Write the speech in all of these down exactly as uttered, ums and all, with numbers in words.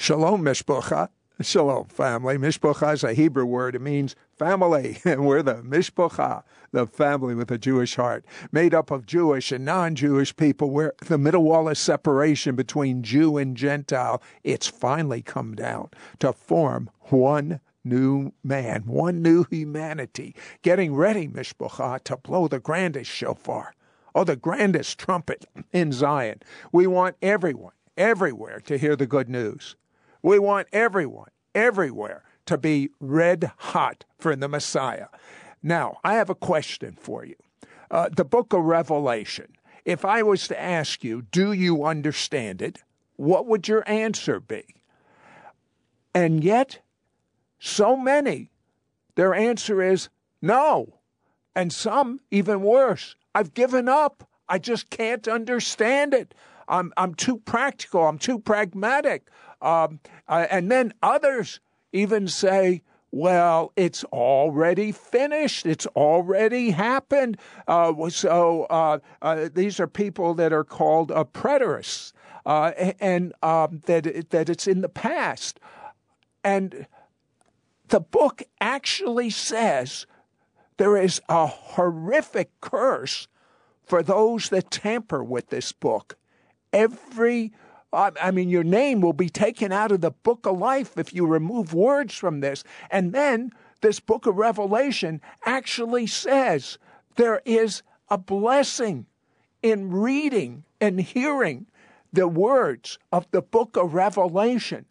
Shalom, Mishpacha. Shalom, family. Mishpacha is a Hebrew word. It means family. And we're the Mishpacha, the family with a Jewish heart, made up of Jewish and non-Jewish people, where the middle wall of separation between Jew and Gentile, it's finally come down to form one new man, one new humanity, getting ready, Mishpacha, to blow the grandest shofar, or the grandest trumpet in Zion. We want everyone, everywhere to hear the good news. We want everyone, everywhere, to be red hot for the Messiah. Now, I have a question for you. Uh, the book of Revelation, if I was to ask you, do you understand it? What would your answer be? And yet, so many, their answer is no. And some, even worse, I've given up. I just can't understand it. I'm, I'm too practical. I'm too pragmatic. Um, uh, and then others even say, well, it's already finished. It's already happened. Uh, so uh, uh, these are people that are called uh, preterists, uh, and um, that, that it's in the past. And the book actually says there is a horrific curse for those that tamper with this book. Every I mean, your name will be taken out of the book of life if you remove words from this. And then this book of Revelation actually says there is a blessing in reading and hearing the words of the book of Revelation.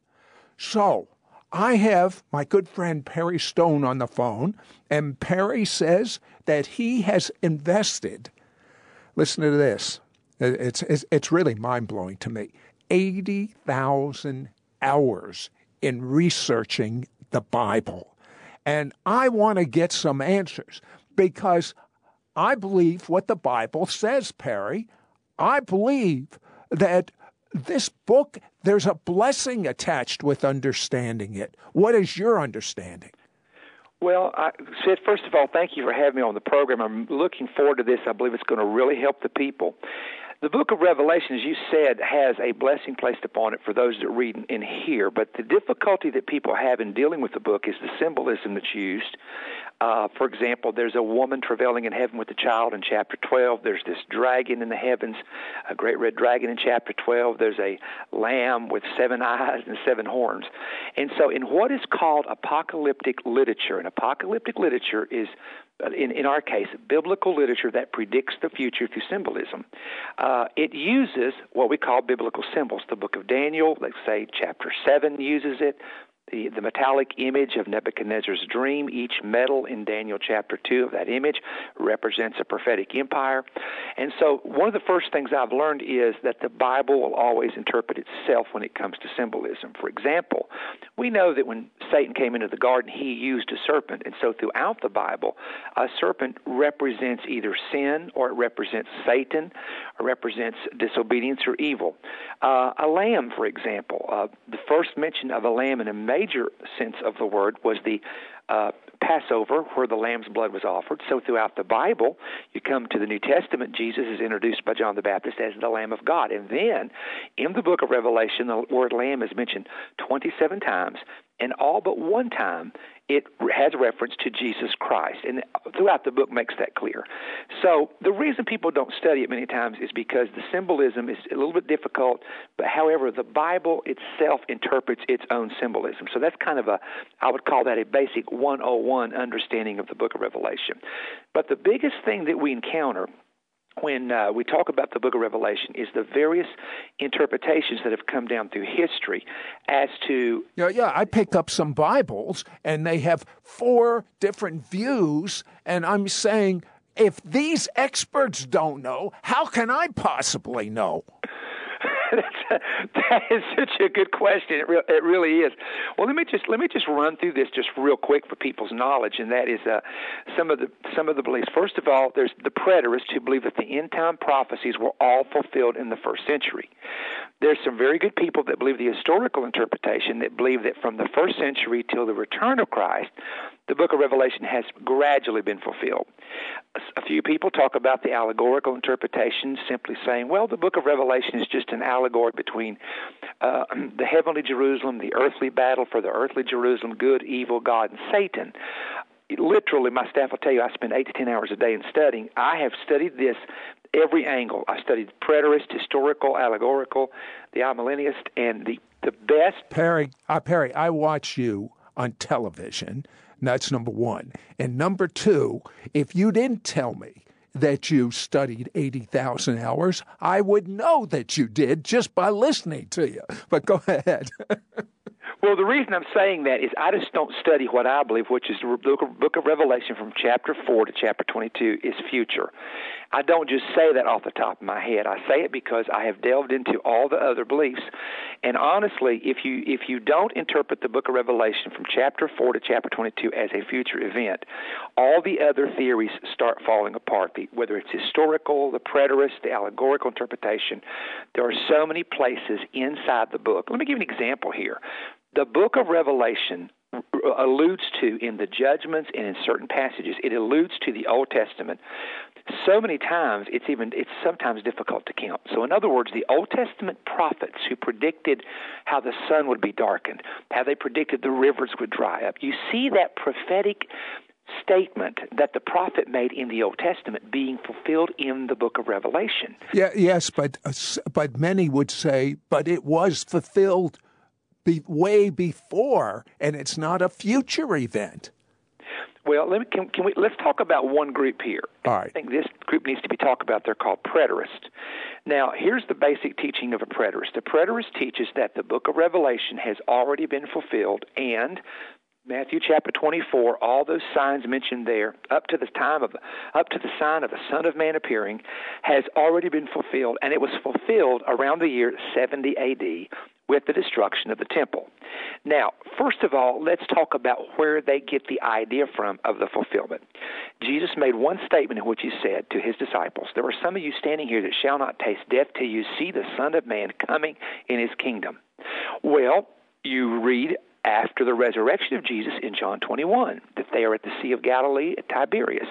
So I have my good friend Perry Stone on the phone, and Perry says that he has invested, listen to this, it's, it's, it's really mind-blowing to me, eighty thousand hours in researching the Bible. And I want to get some answers because I believe what the Bible says, Perry. I believe that this book, there's a blessing attached with understanding it. What is your understanding? Well, I, Sid, first of all, thank you for having me on the program. I'm looking forward to this. I believe it's going to really help the people. The book of Revelation, as you said, has a blessing placed upon it for those that read and hear, but the difficulty that people have in dealing with the book is the symbolism that's used. Uh, for example, there's a woman travailing in heaven with a child in chapter twelve. There's this dragon in the heavens, a great red dragon in chapter twelve. There's a lamb with seven eyes and seven horns. And so in what is called apocalyptic literature, and apocalyptic literature is In, in our case, biblical literature that predicts the future through symbolism. Uh, it uses what we call biblical symbols. The book of Daniel, let's say chapter seven uses it. The, the metallic image of Nebuchadnezzar's dream, each metal in Daniel chapter two of that image represents a prophetic empire. And so one of the first things I've learned is that the Bible will always interpret itself when it comes to symbolism. For example, we know that when Satan came into the garden, he used a serpent. And so throughout the Bible, a serpent represents either sin, or it represents Satan, or represents disobedience or evil. Uh, a lamb, for example, uh, the first mention of a lamb in a major sense of the word was the uh, Passover, where the lamb's blood was offered. So throughout the Bible, you come to the New Testament, Jesus is introduced by John the Baptist as the Lamb of God. And then in the book of Revelation, the word lamb is mentioned twenty-seven times, and all but one time it has reference to Jesus Christ. And throughout the book makes that clear. So the reason people don't study it many times is because the symbolism is a little bit difficult, but however, the Bible itself interprets its own symbolism. So that's kind of a, I would call that a basic one oh one understanding of the book of Revelation. But the biggest thing that we encounter when uh, we talk about the book of Revelation is the various interpretations that have come down through history as to... Yeah, yeah, I picked up some Bibles, and they have four different views, and I'm saying, if these experts don't know, how can I possibly know? That's a, that is such a good question. It, re- it really is. Well, let me just let me just run through this just real quick for people's knowledge, and that is uh, some of the some of the beliefs. First of all, there's the preterists who believe that the end time prophecies were all fulfilled in the first century. There's some very good people that believe the historical interpretation, that believe that from the first century till the return of Christ, the book of Revelation has gradually been fulfilled. A few people talk about the allegorical interpretation, simply saying, well, the book of Revelation is just an allegory between uh, the heavenly Jerusalem, the earthly battle for the earthly Jerusalem, good, evil, God, and Satan. Literally, my staff will tell you I spend eight to ten hours a day in studying. I have studied this every angle. I studied preterist, historical, allegorical, the amillennialist, and the, the best. Perry, uh, Perry, I watch you on television. That's number one. And number two, if you didn't tell me that you studied eighty thousand hours, I would know that you did just by listening to you. But go ahead. Well, the reason I'm saying that is I just don't study what I believe, which is the book of Revelation from chapter four to chapter twenty-two is future. I don't just say that off the top of my head. I say it because I have delved into all the other beliefs. And honestly, if you if you don't interpret the book of Revelation from chapter four to chapter twenty-two as a future event, all the other theories start falling apart, the, whether it's historical, the preterist, the allegorical interpretation. There are so many places inside the book. Let me give you an example here. The book of Revelation alludes to, in the judgments and in certain passages, it alludes to the Old Testament so many times it's even it's sometimes difficult to count. So in other words, the Old Testament prophets who predicted how the sun would be darkened, how they predicted the rivers would dry up, you see that prophetic statement that the prophet made in the Old Testament being fulfilled in the book of Revelation. Yeah, yes, but uh, but many would say, but it was fulfilled Be, way before, and it's not a future event. Well, let me, can, can we, let's talk about one group here. All right. I think this group needs to be talked about. They're called preterists. Now, here's the basic teaching of a preterist. A preterist teaches that the book of Revelation has already been fulfilled, and Matthew chapter twenty-four, all those signs mentioned there, up to the time of, up to the sign of the Son of Man appearing, has already been fulfilled, and it was fulfilled around the year seventy A D with the destruction of the temple. Now, first of all, let's talk about where they get the idea from of the fulfillment. Jesus made one statement in which he said to his disciples, "There are some of you standing here that shall not taste death till you see the Son of Man coming in his kingdom." Well, you read after the resurrection of Jesus in John twenty-one, that they are at the Sea of Galilee at Tiberias.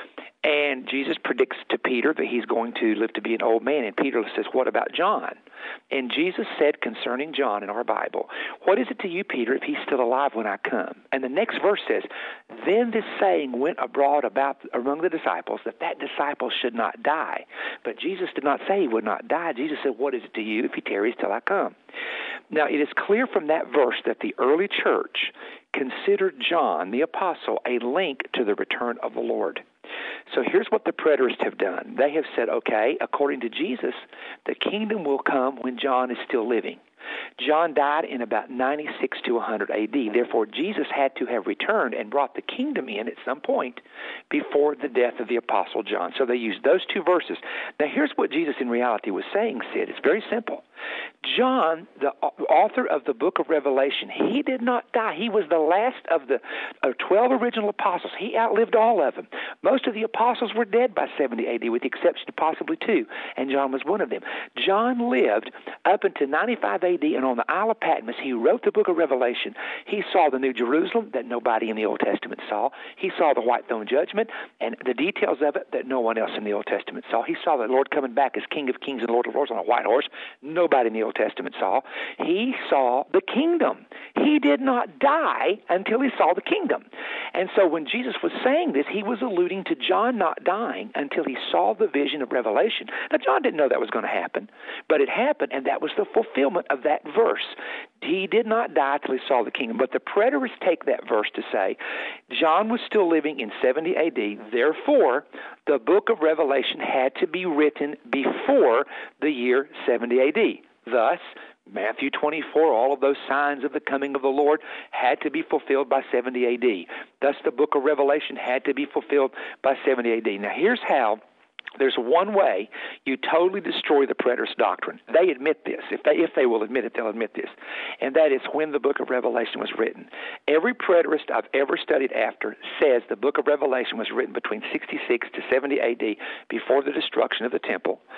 And Jesus predicts to Peter that he's going to live to be an old man. And Peter says, "What about John?" And Jesus said concerning John in our Bible, "What is it to you, Peter, if he's still alive when I come?" And the next verse says, "Then this saying went abroad about among the disciples that that disciple should not die." But Jesus did not say he would not die. Jesus said, "What is it to you if he tarries till I come?" Now, it is clear from that verse that the early church considered John, the apostle, a link to the return of the Lord. So here's what the preterists have done. They have said, okay, according to Jesus, the kingdom will come when John is still living. John died in about ninety-six to one hundred A D. Therefore, Jesus had to have returned and brought the kingdom in at some point before the death of the Apostle John. So they used those two verses. Now, here's what Jesus in reality was saying, Sid. It's very simple. John, the author of the book of Revelation, he did not die. He was the last of the of twelve original apostles. He outlived all of them. Most of the apostles were dead by seventy A D, with the exception of possibly two, and John was one of them. John lived up until ninety-five A D, and on the Isle of Patmos, he wrote the book of Revelation. He saw the New Jerusalem that nobody in the Old Testament saw. He saw the white throne judgment and the details of it that no one else in the Old Testament saw. He saw the Lord coming back as King of Kings and Lord of Lords on a white horse. Nobody in the Old Testament saw. He saw the kingdom. He did not die until he saw the kingdom. And so when Jesus was saying this, he was alluding to John not dying until he saw the vision of Revelation. Now, John didn't know that was going to happen, but it happened, and that was the fulfillment of that verse. He did not die till he saw the kingdom. But the preterists take that verse to say John was still living in seventy A D. Therefore, the book of Revelation had to be written before the year seventy A D. Thus, Matthew twenty-four, all of those signs of the coming of the Lord had to be fulfilled by seventy A D. Thus, the book of Revelation had to be fulfilled by seventy A D. Now, here's how. There's one way you totally destroy the preterist doctrine. They admit this. If they if they will admit it, they'll admit this. And that is when the book of Revelation was written. Every preterist I've ever studied after says the book of Revelation was written between sixty-six to seventy A D before the destruction of the temple.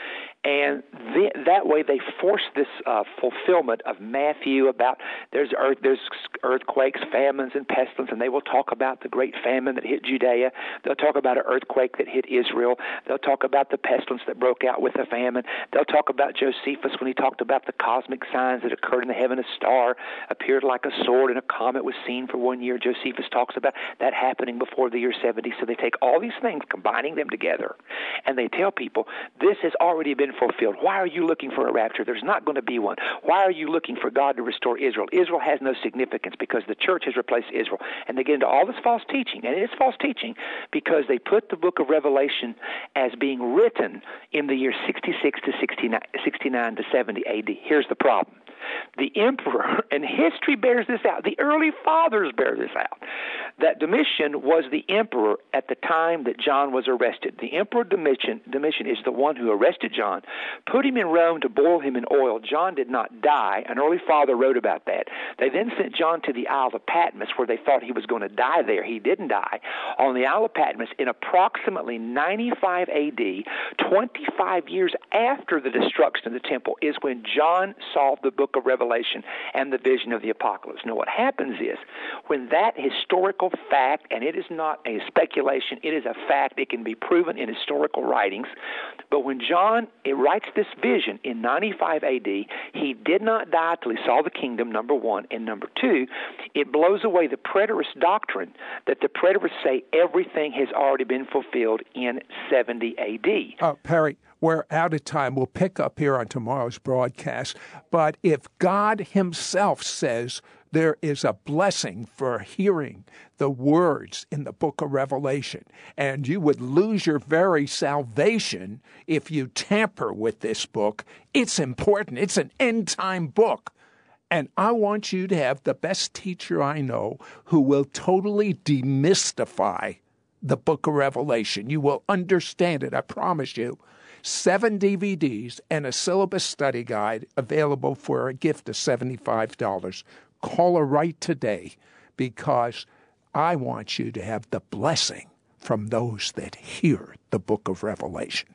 And the, that way they force this uh, fulfillment of Matthew about there's earth, there's earthquakes, famines, and pestilence, and they will talk about the great famine that hit Judea. They'll talk about an earthquake that hit Israel. They'll talk about the pestilence that broke out with the famine. They'll talk about Josephus when he talked about the cosmic signs that occurred in the heaven. A star appeared like a sword, and a comet was seen for one year. Josephus talks about that happening before the year seventy. So they take all these things, combining them together, and they tell people, this has already been fulfilled. Why are you looking for a rapture? There's not going to be one. Why are you looking for God to restore Israel? Israel has no significance because the church has replaced Israel. And they get into all this false teaching, and it is false teaching because they put the book of Revelation as being written in the year sixty-six to sixty-nine, sixty-nine to seventy A D. Here's the problem. The emperor, and history bears this out, the early fathers bear this out, that Domitian was the emperor at the time that John was arrested. The emperor Domitian, Domitian is the one who arrested John, put him in Rome to boil him in oil. John did not die. An early father wrote about that. They then sent John to the Isle of Patmos where they thought he was going to die there. He didn't die. On the Isle of Patmos in approximately ninety-five A D, twenty-five years after the destruction of the temple, is when John saw the book of Revelation and the vision of the apocalypse. Now what happens is when that historical fact, and it is not a speculation, it is a fact, it can be proven in historical writings, but when John it writes this vision in ninety-five A D, he did not die till he saw the kingdom, number one, and number two, it blows away the preterist doctrine that the preterists say everything has already been fulfilled in seventy A D. Uh, Perry, we're out of time. We'll pick up here on tomorrow's broadcast. But if God himself says there is a blessing for hearing the words in the book of Revelation, and you would lose your very salvation if you tamper with this book, it's important. It's an end-time book. And I want you to have the best teacher I know who will totally demystify the book of Revelation. You will understand it, I promise you. Seven D V Ds and a syllabus study guide available for a gift of seventy-five dollars. Call her right today because I want you to have the blessing from those that hear the book of Revelation.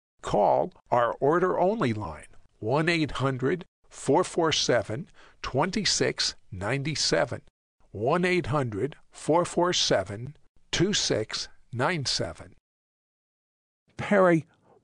Call our order-only line, one eight hundred, four four seven, two six nine seven, one eight hundred, four four seven, two six nine seven. Perry,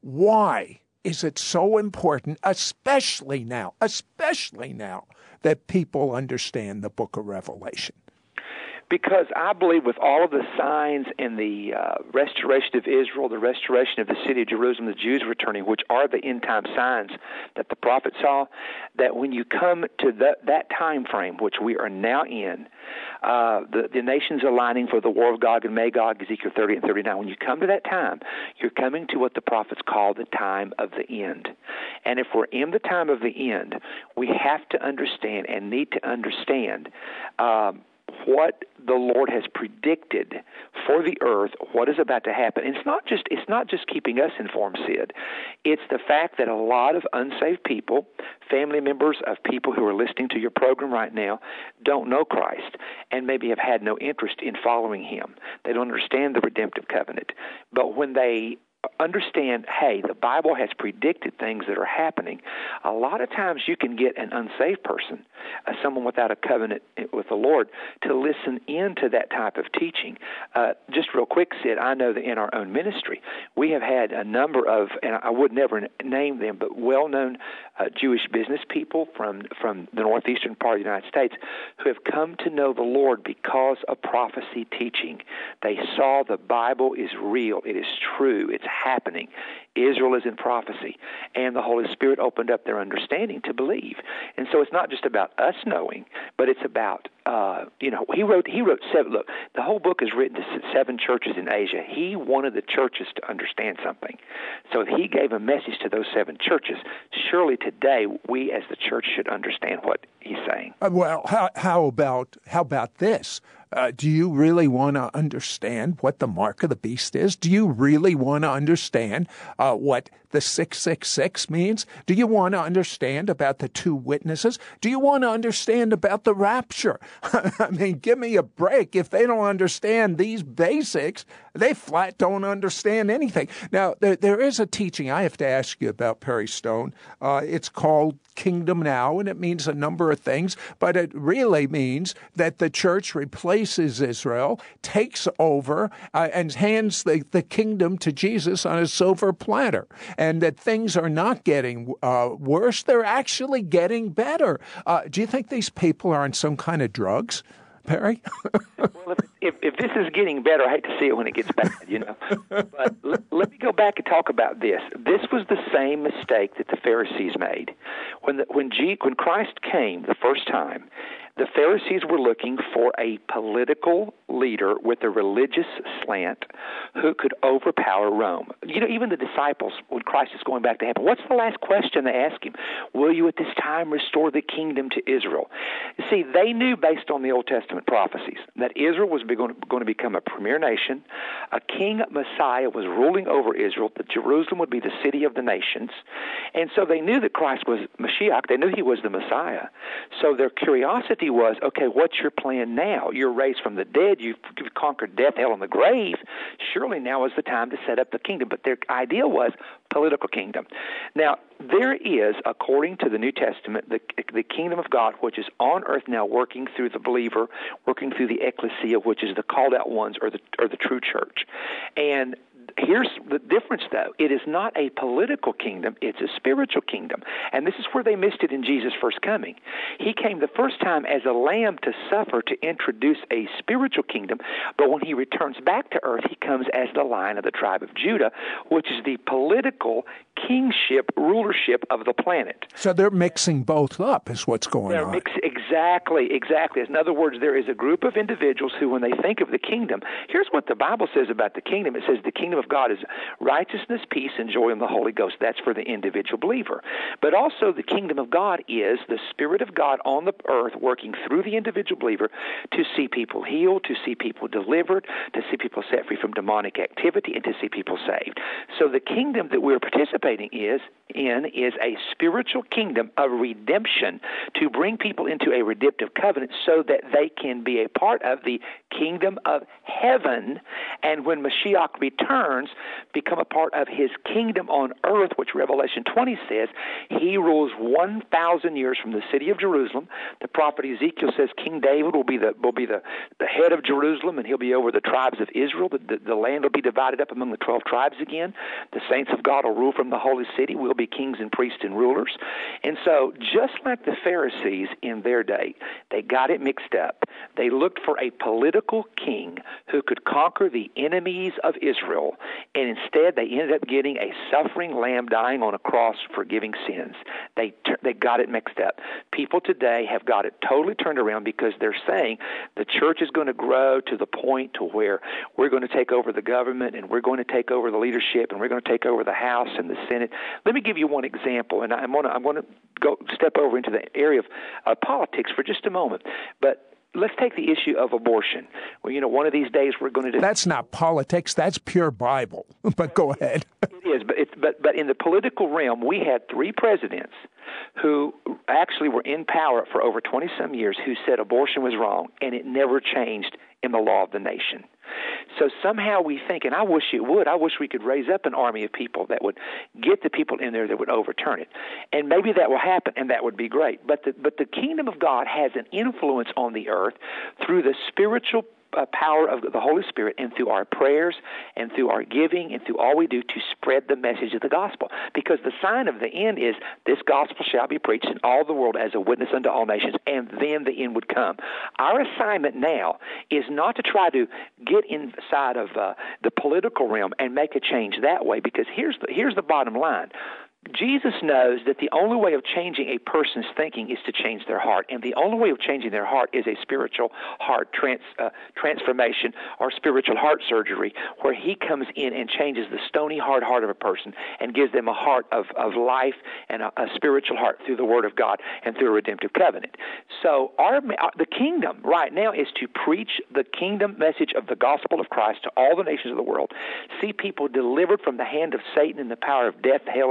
why is it so important, especially now, especially now, that people understand the book of Revelation? Because I believe with all of the signs and the uh, restoration of Israel, the restoration of the city of Jerusalem, the Jews returning, which are the end-time signs that the prophet saw, that when you come to the, that time frame, which we are now in, uh, the, the nations aligning for the war of Gog and Magog, Ezekiel thirty and thirty-nine, when you come to that time, you're coming to what the prophets call the time of the end. And if we're in the time of the end, we have to understand and need to understand um, what the Lord has predicted for the earth, what is about to happen. And it's not just it's not just keeping us informed, Sid. It's the fact that a lot of unsaved people, family members of people who are listening to your program right now, don't know Christ and maybe have had no interest in following him. They don't understand the redemptive covenant. But when they understand, hey, the Bible has predicted things that are happening, a lot of times you can get an unsaved person, uh, someone without a covenant with the Lord, to listen into that type of teaching. Uh, just real quick, Sid, I know that in our own ministry, we have had a number of, and I would never name them, but well-known uh, Jewish business people from, from the northeastern part of the United States who have come to know the Lord because of prophecy teaching. They saw the Bible is real. It is true. It's happening. Israel is in prophecy, and the Holy Spirit opened up their understanding to believe. And so it's not just about us knowing, but it's about, uh, you know, he wrote, he wrote seven, look, the whole book is written to seven churches in Asia. He wanted the churches to understand something. So he gave a message to those seven churches. Surely today, we as the church should understand what he's saying. Uh, well, how, how about, how about this? Uh, do you really want to understand what the mark of the beast is? Do you really want to understand uh, what the six six six means? Do you want to understand about the two witnesses? Do you want to understand about the rapture? I mean, give me a break. If they don't understand these basics, They flat don't understand anything. Now, there, there is a teaching I have to ask you about, Perry Stone. Uh, it's called Kingdom Now, and it means a number of things, but it really means that the church replaces Israel, takes over, uh, and hands the, the kingdom to Jesus on a silver platter, and that things are not getting uh, worse. They're actually getting better. Uh, do you think these people are on some kind of drugs, Perry? Well, if, if, if this is getting better, I hate to see it when it gets bad, you know. But let, let me go back and talk about this. This was the same mistake that the Pharisees made. When the, when, G, when Christ came the first time, the Pharisees were looking for a political leader with a religious slant who could overpower Rome. You know, even the disciples, when Christ is going back to heaven, what's the last question they ask him? Will you at this time restore the kingdom to Israel? You see, they knew based on the Old Testament prophecies that Israel was going to become a premier nation. A king Messiah was ruling over Israel, that Jerusalem would be the city of the nations. And so they knew that Christ was Mashiach. They knew he was the Messiah. So their curiosity was, okay, what's your plan now? You're raised from the dead. You've conquered death, hell, and the grave. Surely now is the time to set up the kingdom. But their idea was political kingdom. Now, there is, according to the New Testament, the, the kingdom of God, which is on earth now working through the believer, working through the ecclesia, which is the called out ones or the, or the true church. And here's the difference, though. It is not a political kingdom. It's a spiritual kingdom. And this is where they missed it in Jesus' first coming. He came the first time as a lamb to suffer to introduce a spiritual kingdom, but when he returns back to earth, he comes as the Lion of the tribe of Judah, which is the political kingship, rulership of the planet. So they're mixing both up is what's going they're on. Mix, exactly, exactly. In other words, there is a group of individuals who, when they think of the kingdom, here's what the Bible says about the kingdom. It says the kingdom of God is righteousness, peace, and joy in the Holy Ghost. That's for the individual believer. But also the kingdom of God is the Spirit of God on the earth working through the individual believer to see people healed, to see people delivered, to see people set free from demonic activity, and to see people saved. So the kingdom that we're participating is in is a spiritual kingdom of redemption to bring people into a redemptive covenant so that they can be a part of the kingdom of heaven, and when Mashiach returns, become a part of his kingdom on earth, which Revelation twenty says he rules one thousand years from the city of Jerusalem. The prophet Ezekiel says King David will be the will be the, the head of Jerusalem, and he'll be over the tribes of Israel. The, the, the land will be divided up among the twelve tribes again. The saints of God will rule from the holy city. We'll be kings and priests and rulers. And so just like the Pharisees in their day, they got it mixed up. They looked for a political king who could conquer the enemies of Israel, and instead they ended up getting a suffering lamb dying on a cross forgiving sins. They they got it mixed up. People today have got it totally turned around because they're saying the church is going to grow to the point to where we're going to take over the government, and we're going to take over the leadership, and we're going to take over the House and the Senate. Let me give you one example, and I'm going to, I'm going to go step over into the area of uh, politics for just a moment. But let's take the issue of abortion. Well, you know, one of these days we're going to do... That's not politics. That's pure Bible. But go ahead. It is, but, it's, but but in the political realm, we had three presidents who actually were in power for over twenty-some years who said abortion was wrong, and it never changed in the law of the nation. So somehow we think, and I wish it would, I wish we could raise up an army of people that would get the people in there that would overturn it. And maybe that will happen, and that would be great. But the, but the kingdom of God has an influence on the earth through the spiritual Uh, power of the Holy Spirit, and through our prayers and through our giving and through all we do to spread the message of the gospel. Because the sign of the end is this gospel shall be preached in all the world as a witness unto all nations, and then the end would come. Our assignment now is not to try to get inside of uh, the political realm and make a change that way, because here's the, here's the bottom line. Jesus knows that the only way of changing a person's thinking is to change their heart, and the only way of changing their heart is a spiritual heart trans, uh, transformation or spiritual heart surgery, where he comes in and changes the stony hard heart of a person and gives them a heart of, of life and a, a spiritual heart through the Word of God and through a redemptive covenant. So our, the kingdom right now is to preach the kingdom message of the gospel of Christ to all the nations of the world, see people delivered from the hand of Satan and the power of death, hell, and the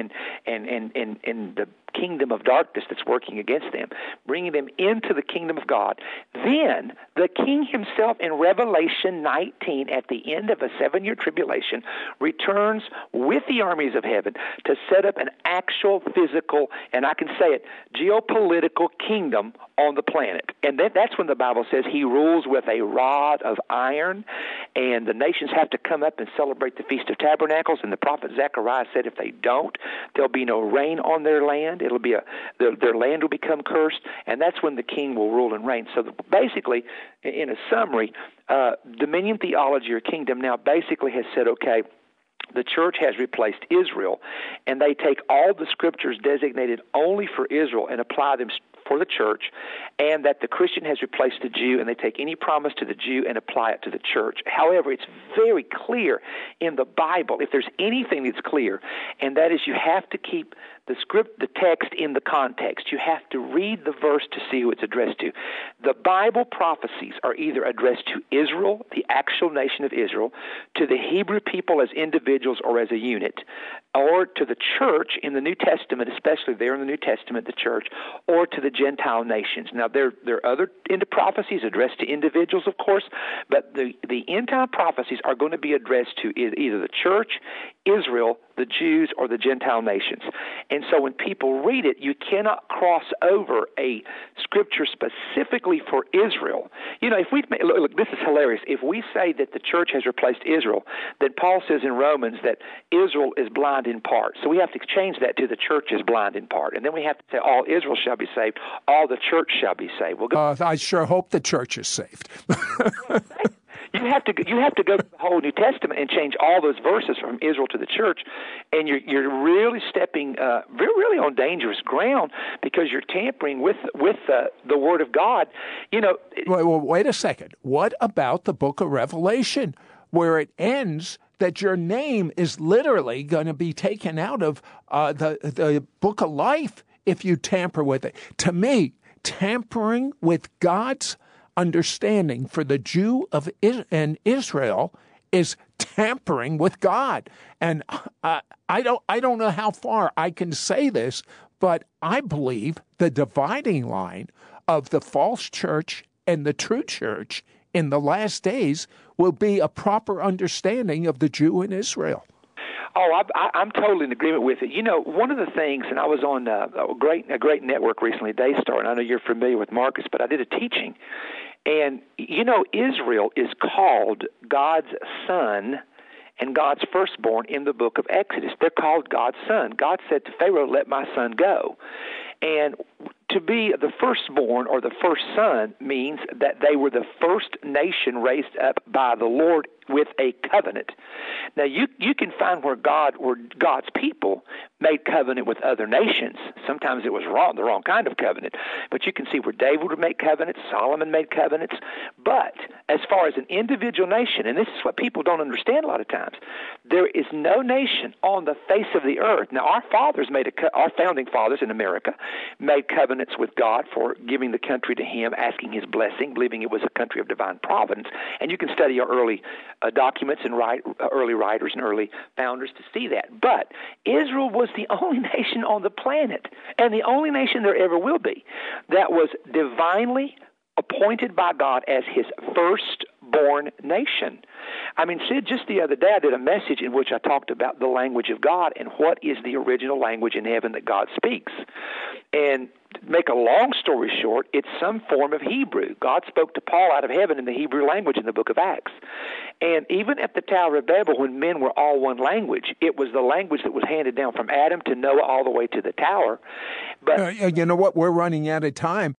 and and and and, and the kingdom of darkness that's working against them, bringing them into the kingdom of God. Then the king himself in Revelation nineteen, at the end of a seven-year tribulation, returns with the armies of heaven to set up an actual physical, and I can say it, geopolitical kingdom on the planet. And that, that's when the Bible says he rules with a rod of iron, and the nations have to come up and celebrate the Feast of Tabernacles. And the prophet Zechariah said if they don't, there'll be no rain on their land. It'll be a their, their land will become cursed, and that's when the king will rule and reign. So basically, in a summary, uh, dominion theology or kingdom now basically has said, okay, the church has replaced Israel, and they take all the scriptures designated only for Israel and apply them for the church, and that the Christian has replaced the Jew, and they take any promise to the Jew and apply it to the church. However, it's very clear in the Bible, if there's anything that's clear, and that is you have to keep the script, the text in the context. You have to read the verse to see who it's addressed to. The Bible prophecies are either addressed to Israel, the actual nation of Israel, to the Hebrew people as individuals or as a unit, or to the church in the New Testament, especially there in the New Testament, the church, or to the Gentile nations. Now, there, there are other end prophecies addressed to individuals, of course, but the, the end-time prophecies are going to be addressed to either the church, Israel, the Jews, or the Gentile nations. And so when people read it, you cannot cross over a scripture specifically for Israel. You know, if we look, look, this is hilarious. If we say that the church has replaced Israel, then Paul says in Romans that Israel is blind in part. So we have to change that to the church is blind in part. And then we have to say all Israel shall be saved, all the church shall be saved. We'll go- uh, I sure hope the church is saved. You have to you have to go to the whole New Testament and change all those verses from Israel to the church, and you're you're really stepping uh, really on dangerous ground because you're tampering with with uh, the Word of God. You know. Wait, well, wait a second. What about the Book of Revelation, where it ends that your name is literally going to be taken out of uh, the the Book of Life if you tamper with it? To me, tampering with God's understanding for the Jew of Is- and Israel is tampering with God. And uh, I don't I don't know how far I can say this, but I believe the dividing line of the false church and the true church in the last days will be a proper understanding of the Jew in Israel. Oh, I, I, I'm totally in agreement with it. You know, one of the things, and I was on a, a great a great network recently, Daystar, and I know you're familiar with Marcus, but I did a teaching. And, you know, Israel is called God's son and God's firstborn in the book of Exodus. They're called God's son. God said to Pharaoh, let my son go. And to be the firstborn or the first son means that they were the first nation raised up by the Lord with a covenant. Now, you you can find where God or God's people made covenant with other nations. Sometimes it was wrong, the wrong kind of covenant. But you can see where David would make covenants, Solomon made covenants. But as far as an individual nation, and this is what people don't understand a lot of times, there is no nation on the face of the earth. Now, our fathers made a co- our founding fathers in America made covenants with God for giving the country to Him, asking His blessing, believing it was a country of divine providence. And you can study our early uh, documents and write, uh, early writers and early founders to see that. But Israel was the only nation on the planet, and the only nation there ever will be, that was divinely appointed by God as His firstborn nation. I mean, Sid, just the other day I did a message in which I talked about the language of God and what is the original language in heaven that God speaks. And to make a long story short, it's some form of Hebrew. God spoke to Paul out of heaven in the Hebrew language in the book of Acts. And even at the Tower of Babel, when men were all one language, it was the language that was handed down from Adam to Noah all the way to the tower. But uh, you know what? We're running out of time.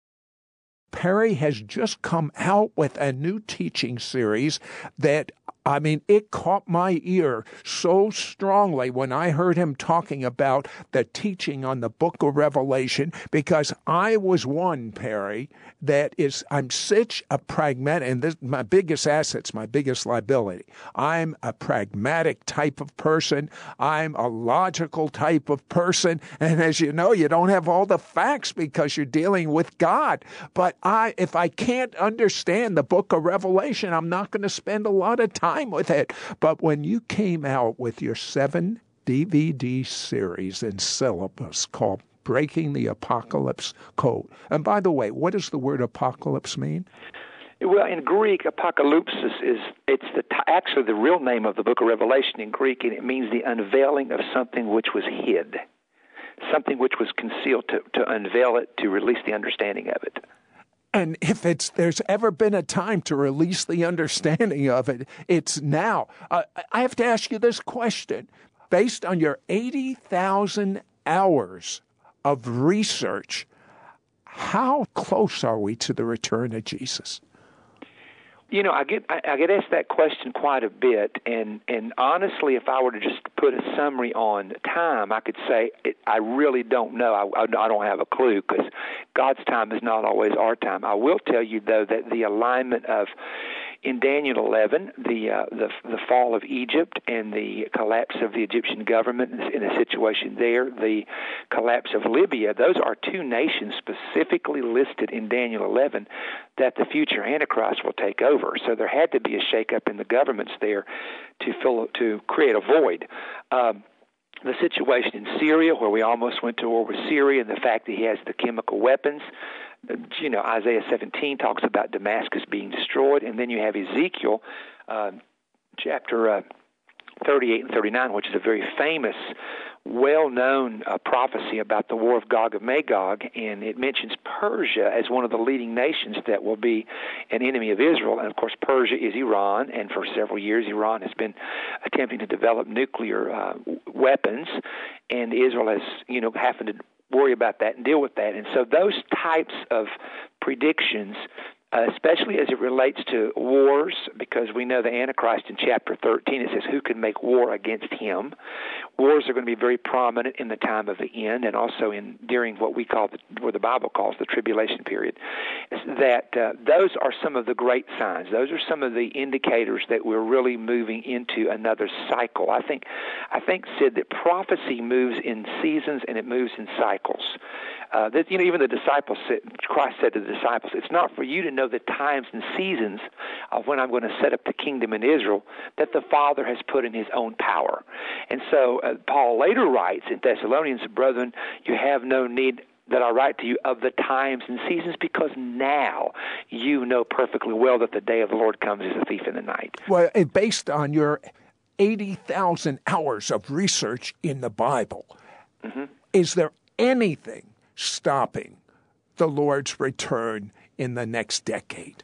Perry has just come out with a new teaching series that, I mean, it caught my ear so strongly when I heard him talking about the teaching on the book of Revelation, because I was one, Perry, that is, I'm such a pragmatic, and this, my biggest asset's my biggest liability. I'm a pragmatic type of person. I'm a logical type of person. And as you know, you don't have all the facts because you're dealing with God. But I, if I can't understand the book of Revelation, I'm not going to spend a lot of time with it. But when you came out with your seven D V D series and syllabus called Breaking the Apocalypse Code. And by the way, what does the word apocalypse mean? Well, in Greek, apocalypsis is it's the actually the real name of the book of Revelation in Greek, and it means the unveiling of something which was hid, something which was concealed, to, to unveil it, to release the understanding of it. And if it's there's ever been a time to release the understanding of it, it's now. Uh, I have to ask you this question. Based on your eighty thousand hours of research, how close are we to the return of Jesus? You know, I get I, I get asked that question quite a bit, and, and honestly, if I were to just put a summary on time, I could say it, I really don't know. I, I, I don't have a clue, because God's time is not always our time. I will tell you, though, that the alignment of in Daniel eleven, the, uh, the the fall of Egypt and the collapse of the Egyptian government in a situation there, the collapse of Libya, those are two nations specifically listed in Daniel eleven that the future Antichrist will take over. So there had to be a shakeup in the governments there to fill to create a void. Um, the situation in Syria, where we almost went to war with Syria, and the fact that he has the chemical weapons. You know, Isaiah seventeen talks about Damascus being destroyed, and then you have Ezekiel uh, chapter uh, thirty-eight and thirty-nine, which is a very famous, well-known uh, prophecy about the war of Gog and Magog, and it mentions Persia as one of the leading nations that will be an enemy of Israel. And, of course, Persia is Iran, and for several years Iran has been attempting to develop nuclear uh, weapons, and Israel has, you know, having to worry about that and deal with that. And so those types of predictions, uh, especially as it relates to wars, because we know the Antichrist in chapter thirteen, it says, who can make war against him? Wars are going to be very prominent in the time of the end, and also in during what we call, the, what the Bible calls the tribulation period. That uh, those are some of the great signs. Those are some of the indicators that we're really moving into another cycle. I think, I think, Sid, that prophecy moves in seasons and it moves in cycles. Uh, that, you know, even the disciples said, Christ said to the disciples, it's not for you to know the times and seasons of when I'm going to set up the kingdom in Israel that the Father has put in his own power. And so uh, Paul later writes in Thessalonians, brethren, you have no need that I write to you of the times and seasons, because now you know perfectly well that the day of the Lord comes as a thief in the night. Well, based on your eighty thousand hours of research in the Bible, mm-hmm. is there anything stopping the Lord's return in the next decade?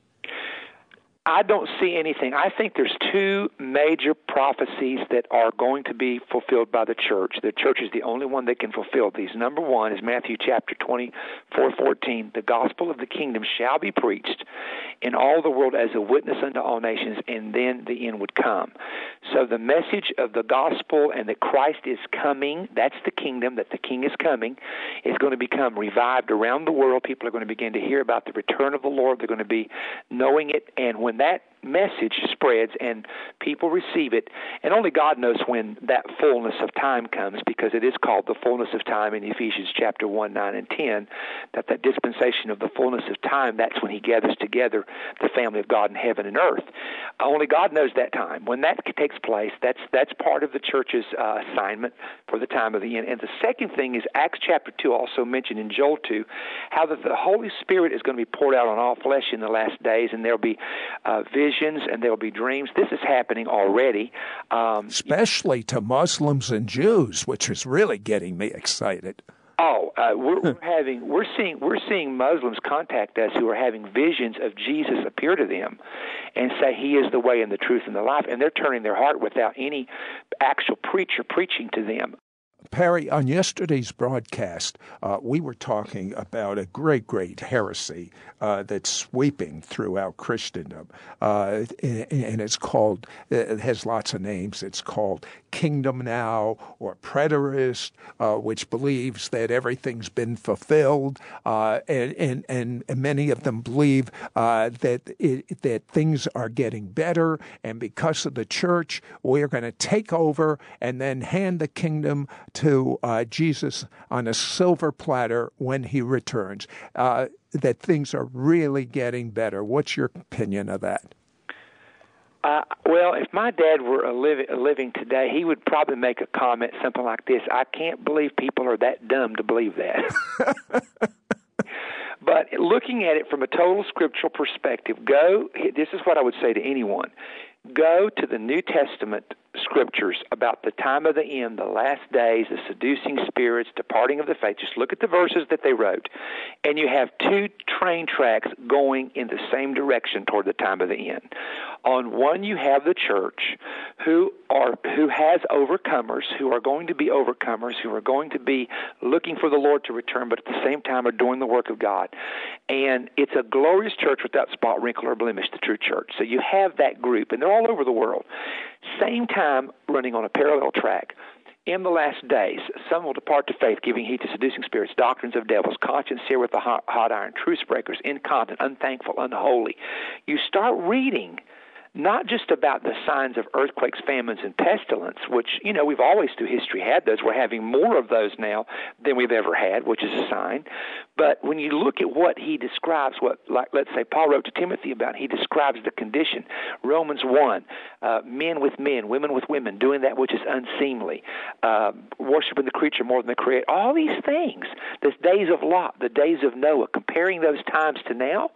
I don't see anything. I think there's two major prophecies that are going to be fulfilled by the church. The church is the only one that can fulfill these. Number one is Matthew chapter twenty-four fourteen. The gospel of the kingdom shall be preached in all the world as a witness unto all nations, and then the end would come. So the message of the gospel and that Christ is coming, that's the kingdom, that the king is coming, is going to become revived around the world. People are going to begin to hear about the return of the Lord. They're going to be knowing it, and when that message spreads and people receive it, and only God knows when that fullness of time comes, because it is called the fullness of time in Ephesians chapter one, nine, and ten, that that dispensation of the fullness of time, that's when he gathers together the family of God in heaven and earth. Only God knows that time. When that takes place, that's that's part of the church's uh, assignment for the time of the end. And the second thing is Acts chapter two, also mentioned in Joel two, how that the Holy Spirit is going to be poured out on all flesh in the last days, and there'll be uh, visions and there'll be dreams. This is happening already. Um, Especially to Muslims and Jews, which is really getting me excited. Oh, uh, we're, we're having we're seeing we're seeing Muslims contact us who are having visions of Jesus appear to them, and say he is the way and the truth and the life, and they're turning their heart without any actual preacher preaching to them. Perry, on yesterday's broadcast, uh, we were talking about a great, great heresy uh, that's sweeping throughout Christendom, uh, and, and it's called, it has lots of names. It's called Kingdom Now, or Preterist, uh, which believes that everything's been fulfilled, uh, and, and, and many of them believe uh, that it, that things are getting better, and because of the church, we're going to take over and then hand the kingdom to uh, Jesus on a silver platter when he returns, uh, that things are really getting better. What's your opinion of that? Uh, well, if my dad were a living, a living today, he would probably make a comment something like this: I can't believe people are that dumb to believe that. But looking at it from a total scriptural perspective, go, this is what I would say to anyone. Go to the New Testament scriptures about the time of the end, the last days, the seducing spirits, departing of the faith. Just look at the verses that they wrote, and you have two train tracks going in the same direction toward the time of the end. On one, you have the church, who are who has overcomers, who are going to be overcomers, who are going to be looking for the Lord to return, but at the same time are doing the work of God. And it's a glorious church without spot, wrinkle, or blemish, the true church. So you have that group, and they're all over the world. Same time, running on a parallel track. In the last days, some will depart to faith, giving heed to seducing spirits, doctrines of devils, conscience seared with the hot, hot iron, truce breakers, incontinent, unthankful, unholy. You start reading not just about the signs of earthquakes, famines, and pestilence, which, you know, we've always through history had those. We're having more of those now than we've ever had, which is a sign. But when you look at what he describes, what, like, let's say, Paul wrote to Timothy about, he describes the condition. Romans one, uh, men with men, women with women, doing that which is unseemly, uh, worshiping the creature more than the creator. All these things, the days of Lot, the days of Noah, comparing those times to now,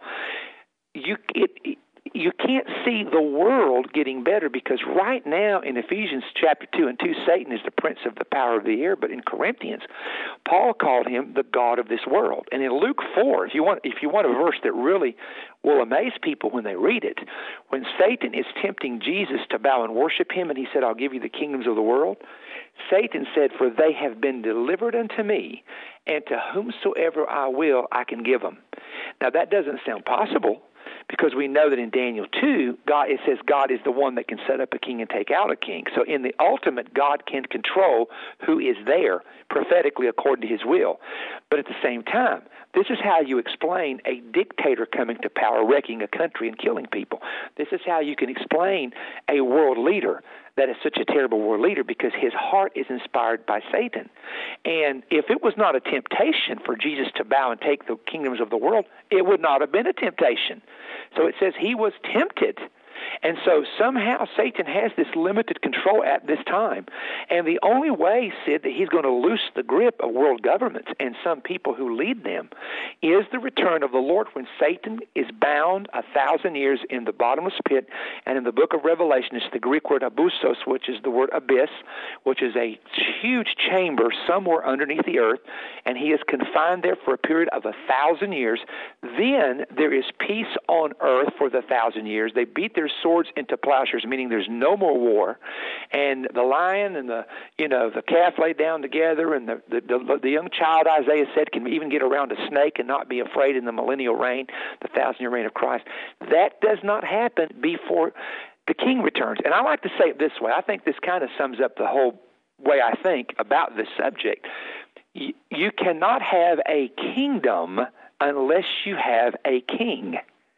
you it, it you can't see the world getting better, because right now in Ephesians chapter two and two, Satan is the prince of the power of the air. But in Corinthians, Paul called him the god of this world. And in Luke four, if you want, if you want a verse that really will amaze people when they read it, when Satan is tempting Jesus to bow and worship him, and he said, I'll give you the kingdoms of the world, Satan said, for they have been delivered unto me, and to whomsoever I will, I can give them. Now that doesn't sound possible, because we know that in Daniel two, God, it says God is the one that can set up a king and take out a king. So in the ultimate, God can control who is there prophetically according to his will. But at the same time, this is how you explain a dictator coming to power, wrecking a country and killing people. This is how you can explain a world leader that is such a terrible world leader, because his heart is inspired by Satan. And if it was not a temptation for Jesus to bow and take the kingdoms of the world, it would not have been a temptation. So it says he was tempted. And so somehow Satan has this limited control at this time. And the only way, Sid, that he's going to loose the grip of world governments and some people who lead them is the return of the Lord, when Satan is bound a thousand years in the bottomless pit. And in the book of Revelation, it's the Greek word abyssos, which is the word abyss, which is a huge chamber somewhere underneath the earth. And he is confined there for a period of a thousand years. Then there is peace on earth for the thousand years. They beat their swords into plowshares, meaning there's no more war, and the lion and the you know the calf lay down together, and the the, the the young child, Isaiah said, can even get around a snake and not be afraid in the millennial reign, the thousand year reign of Christ. That does not happen before the King returns. And I like to say it this way. I think this kind of sums up the whole way I think about this subject. You, you cannot have a kingdom unless you have a king.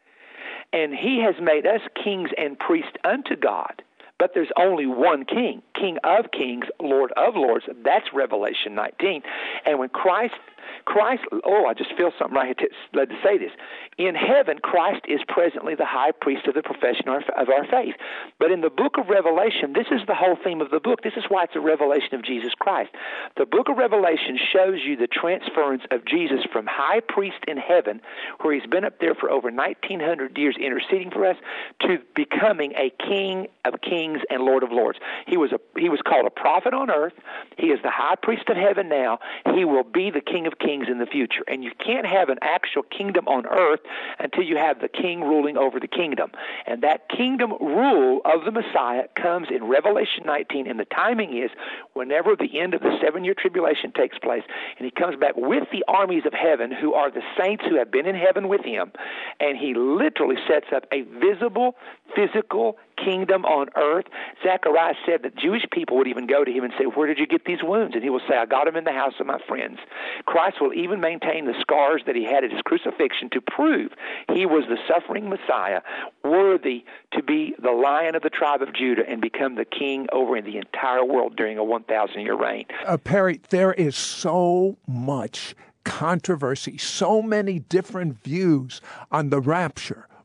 And he has made us kings and priests unto God. But there's only one king, King of kings, Lord of lords. That's Revelation nineteen. And when Christ, Christ, oh, I just feel something right here to, led to say this. In heaven, Christ is presently the high priest of the profession of our faith. But in the book of Revelation, this is the whole theme of the book. This is why it's a revelation of Jesus Christ. The book of Revelation shows you the transference of Jesus from high priest in heaven, where he's been up there for over nineteen hundred years interceding for us, to becoming a king of kings and Lord of lords. He was a he was called a prophet on earth. He is the high priest of heaven now. He will be the King of kings in the future. And you can't have an actual kingdom on earth until you have the king ruling over the kingdom. And that kingdom rule of the Messiah comes in Revelation nineteen, and the timing is whenever the end of the seven-year tribulation takes place, and he comes back with the armies of heaven, who are the saints who have been in heaven with him, and he literally sets up a visible, physical kingdom on earth. Zechariah said that Jewish people would even go to him and say, where did you get these wounds? And he will say, I got them in the house of my friends. Christ will even maintain the scars that he had at his crucifixion to prove he was the suffering Messiah, worthy to be the Lion of the tribe of Judah and become the king over in the entire world during a one thousand year reign. Uh, Perry, there is so much controversy, so many different views on the rapture.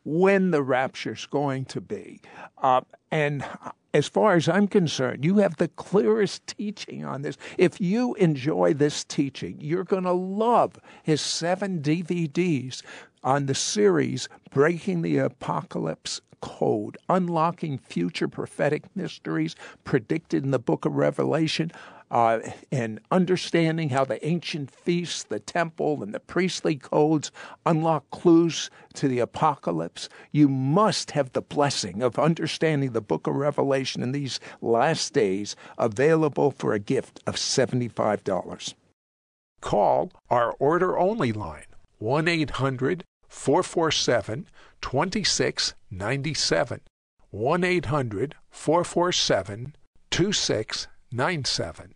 when the rapture's going to be. Uh, and as far as I'm concerned, you have the clearest teaching on this. If you enjoy this teaching, you're going to love his seven D V Ds on the series Breaking the Apocalypse Code, Unlocking Future Prophetic Mysteries Predicted in the Book of Revelation, uh, and understanding how the ancient feasts, the temple, and the priestly codes unlock clues to the apocalypse. You must have the blessing of understanding the Book of Revelation in these last days, available for a gift of seventy-five dollars. Call our order-only line, one eight hundred, four four seven, two six nine seven, one eight hundred, four four seven, two six nine seven.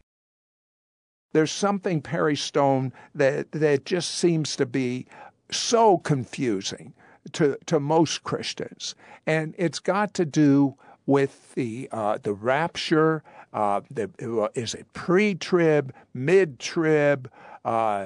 There's something, Perry Stone, that, that just seems to be so confusing to, to most Christians. And it's got to do with the uh, the rapture. Uh, the, is it pre-trib, mid-trib? Uh,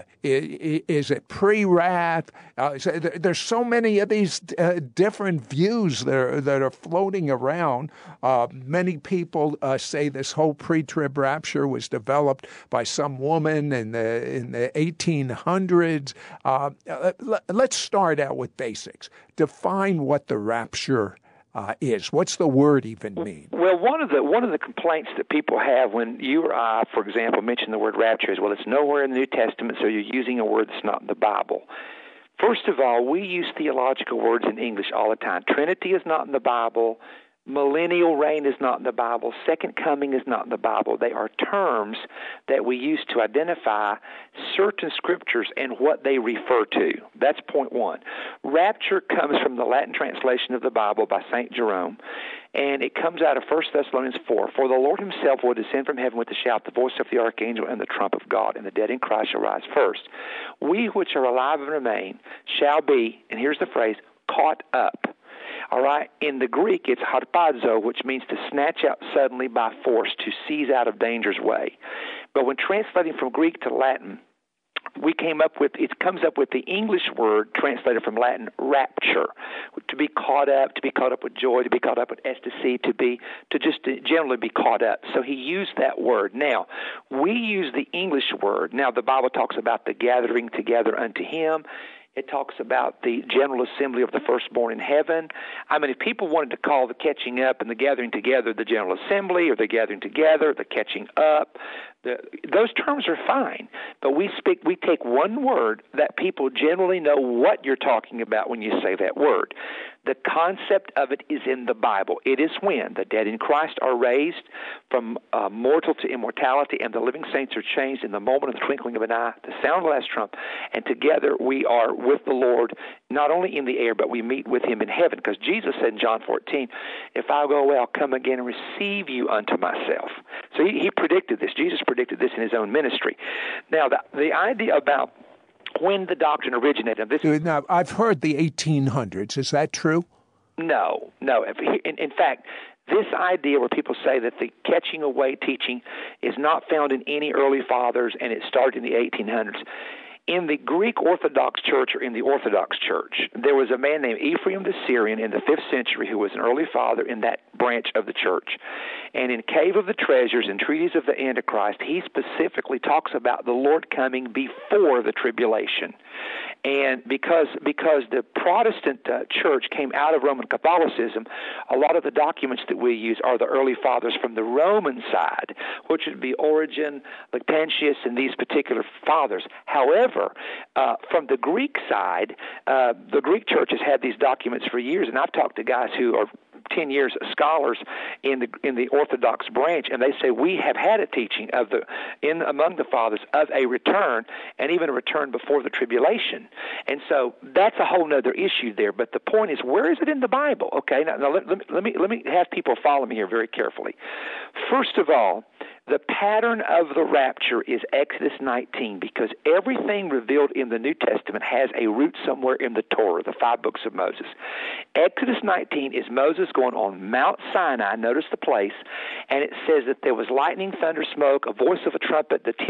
is it pre-wrath? Uh, so there's so many of these uh, different views that are, that are floating around. Uh, many people uh, say this whole pre-trib rapture was developed by some woman in the in the eighteen hundreds. Uh, let's start out with basics. Define what the rapture Uh, is. What's the word even mean? Well, one of the one of the complaints that people have when you or I, for example, mention the word rapture is, well, it's nowhere in the New Testament, so you're using a word that's not in the Bible. First of all, we use theological words in English all the time. Trinity is not in the Bible. Millennial reign is not in the Bible. Second coming is not in the Bible. They are terms that we use to identify certain scriptures and what they refer to. That's point one. Rapture comes from the Latin translation of the Bible by Saint Jerome, and it comes out of First Thessalonians four. For the Lord himself will descend from heaven with a shout, the voice of the archangel, and the trump of God, and the dead in Christ shall rise first. We which are alive and remain shall be, and here's the phrase, caught up. All right, in the Greek, it's harpazo, which means to snatch out suddenly by force, to seize out of danger's way. But when translating from Greek to Latin, we came up with, it comes up with the English word translated from Latin, rapture, to be caught up, to be caught up with joy, to be caught up with ecstasy, to be, to just to generally be caught up. So he used that word. Now, we use the English word. Now, the Bible talks about the gathering together unto him. It talks about the general assembly of the firstborn in heaven. I mean, if people wanted to call the catching up and the gathering together the general assembly, or the gathering together, the catching up, the, those terms are fine. But we speak, we take one word that people generally know what you're talking about when you say that word. The concept of it is in the Bible. It is when the dead in Christ are raised from uh, mortal to immortality, and the living saints are changed in the moment of the twinkling of an eye, the sound of the last trump, and together we are with the Lord, not only in the air, but we meet with him in heaven. Because Jesus said in John fourteen, if I go away, I'll come again and receive you unto myself. So he, he predicted this. Jesus predicted this in his own ministry. Now, the, the idea about when the doctrine originated. This now, I've heard the eighteen hundreds. Is that true? No, no. In, in fact, this idea where people say that the catching away teaching is not found in any early fathers and it started in the eighteen hundreds. In the Greek Orthodox Church, or in the Orthodox Church, there was a man named Ephraim the Syrian in the fifth century who was an early father in that branch of the church. And in Cave of the Treasures and Treatise of the Antichrist, he specifically talks about the Lord coming before the tribulation. And because because the Protestant uh, church came out of Roman Catholicism, a lot of the documents that we use are the early fathers from the Roman side, which would be Origen, Lactantius, and these particular fathers. However, uh, from the Greek side, uh, the Greek church has had these documents for years, and I've talked to guys who are ten years scholars in the in the Orthodox branch, and they say we have had a teaching of the in among the fathers of a return, and even a return before the tribulation. And so that's a whole other issue there. But the point is, where is it in the Bible? Okay, now, now let, let, me, let me let me have people follow me here very carefully. First of all, the pattern of the rapture is Exodus nineteen, because everything revealed in the New Testament has a root somewhere in the Torah, the five books of Moses. Exodus nineteen is Moses going on Mount Sinai, notice the place, and it says that there was lightning, thunder, smoke, a voice of a trumpet, the, t- the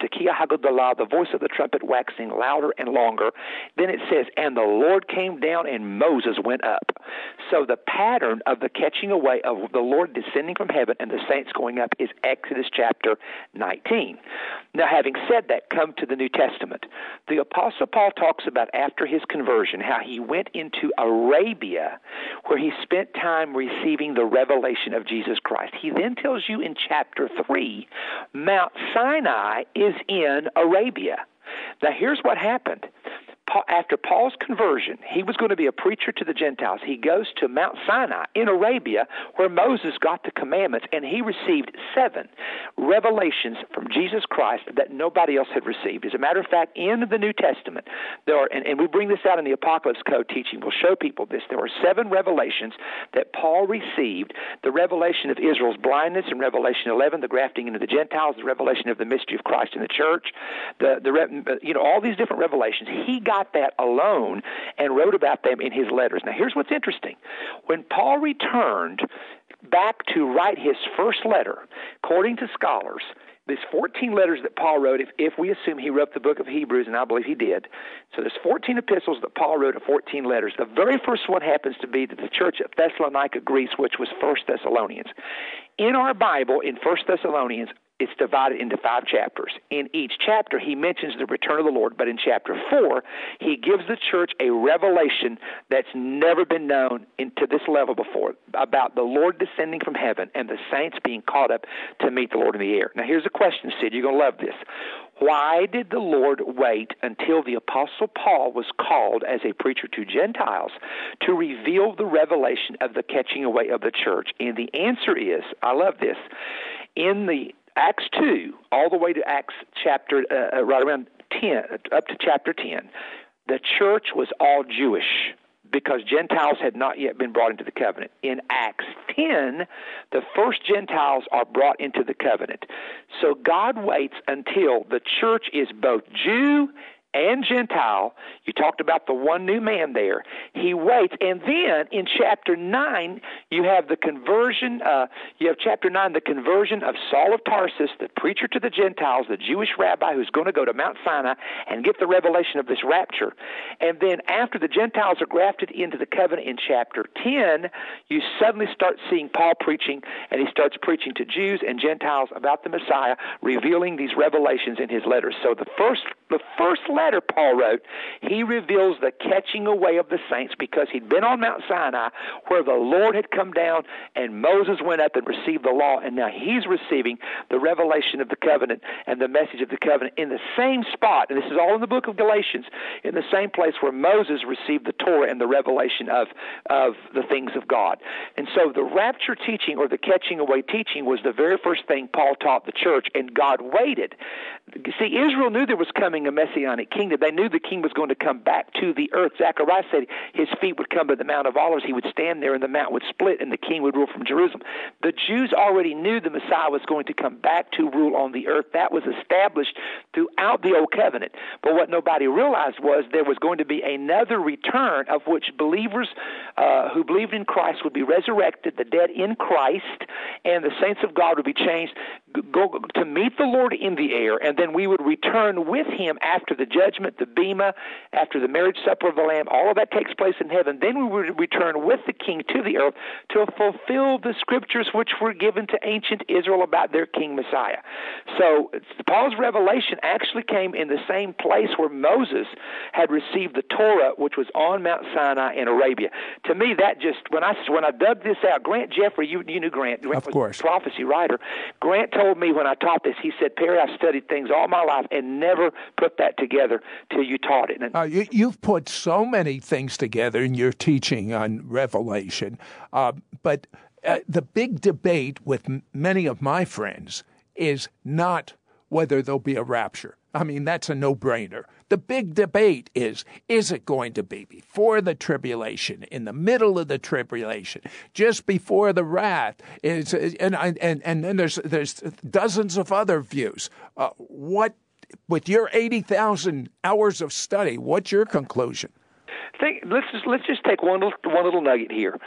Tekiah Hagodalah, the voice of the trumpet waxing louder and longer. Then it says, and the Lord came down and Moses went up. So the pattern of the catching away of the Lord descending from heaven and the saints going up is Exodus chapter nineteen. Now, having said that, come to the New Testament. The Apostle Paul talks about after his conversion how he went into Arabia where he spent time receiving the revelation of Jesus Christ. He then tells you in chapter three, Mount Sinai is in Arabia. Now, here's what happened. After Paul's conversion, he was going to be a preacher to the Gentiles. He goes to Mount Sinai in Arabia where Moses got the commandments, and he received seven revelations from Jesus Christ that nobody else had received. As a matter of fact, in the New Testament, there are, and, and we bring this out in the Apocalypse Code teaching, we'll show people this, there are seven revelations that Paul received: the revelation of Israel's blindness in Revelation eleven, the grafting into the Gentiles, the revelation of the mystery of Christ in the church, the, the you know, all these different revelations. He got that alone and wrote about them in his letters. Now, here's what's interesting. When Paul returned back to write his first letter, according to scholars, these fourteen letters that Paul wrote, if, if we assume he wrote the book of Hebrews, and I believe he did, so there's fourteen epistles that Paul wrote of fourteen letters. The very first one happens to be to the church at Thessalonica, Greece, which was First Thessalonians. In our Bible, in First Thessalonians, it's divided into five chapters. In each chapter, he mentions the return of the Lord, but in chapter four, he gives the church a revelation that's never been known into this level before, about the Lord descending from heaven and the saints being caught up to meet the Lord in the air. Now, here's a question, Sid. You're going to love this. Why did the Lord wait until the Apostle Paul was called as a preacher to Gentiles to reveal the revelation of the catching away of the church? And the answer is, I love this, in the Acts two, all the way to Acts chapter, uh, right around ten, up to chapter ten, the church was all Jewish because Gentiles had not yet been brought into the covenant. In Acts ten, the first Gentiles are brought into the covenant. So God waits until the church is both Jew and Gentile. You talked about the one new man there. He waits, and then in chapter nine, you have the conversion, uh, you have chapter nine, the conversion of Saul of Tarsus, the preacher to the Gentiles, the Jewish rabbi who's going to go to Mount Sinai and get the revelation of this rapture. And then after the Gentiles are grafted into the covenant in chapter ten, you suddenly start seeing Paul preaching, and he starts preaching to Jews and Gentiles about the Messiah, revealing these revelations in his letters. So the first, the first letter letter Paul wrote, he reveals the catching away of the saints because he'd been on Mount Sinai where the Lord had come down and Moses went up and received the law, and now he's receiving the revelation of the covenant and the message of the covenant in the same spot, and this is all in the book of Galatians, in the same place where Moses received the Torah and the revelation of, of the things of God. And so the rapture teaching or the catching away teaching was the very first thing Paul taught the church, and God waited. See, Israel knew there was coming a messianic kingdom. They knew the king was going to come back to the earth. Zechariah said his feet would come to the Mount of Olives. He would stand there and the mount would split and the king would rule from Jerusalem. The Jews already knew the Messiah was going to come back to rule on the earth. That was established throughout the Old Covenant. But what nobody realized was there was going to be another return of which believers uh, who believed in Christ would be resurrected, the dead in Christ, and the saints of God would be changed go, to meet the Lord in the air, and then we would return with him after the judgment, the Bema, after the marriage supper of the Lamb. All of that takes place in heaven. Then we would return with the king to the earth to fulfill the scriptures which were given to ancient Israel about their king Messiah. So Paul's revelation actually came in the same place where Moses had received the Torah, which was on Mount Sinai in Arabia. To me, that just, when I when I dug this out, Grant Jeffrey, you, you knew Grant. Grant of was course. a prophecy writer. Grant told me when I taught this, he said, Perry, I've studied things all my life and never put that together till you taught it. And, uh, you, you've put so many things together in your teaching on Revelation, uh, but uh, the big debate with m- many of my friends is not whether there'll be a rapture. I mean, that's a no-brainer. The big debate is, is it going to be before the tribulation, in the middle of the tribulation, just before the wrath? Is, and, and, and then there's, there's dozens of other views. Uh, what, with your eighty thousand hours of study, what's your conclusion? Think, let's just, let's just take one little, one little nugget here.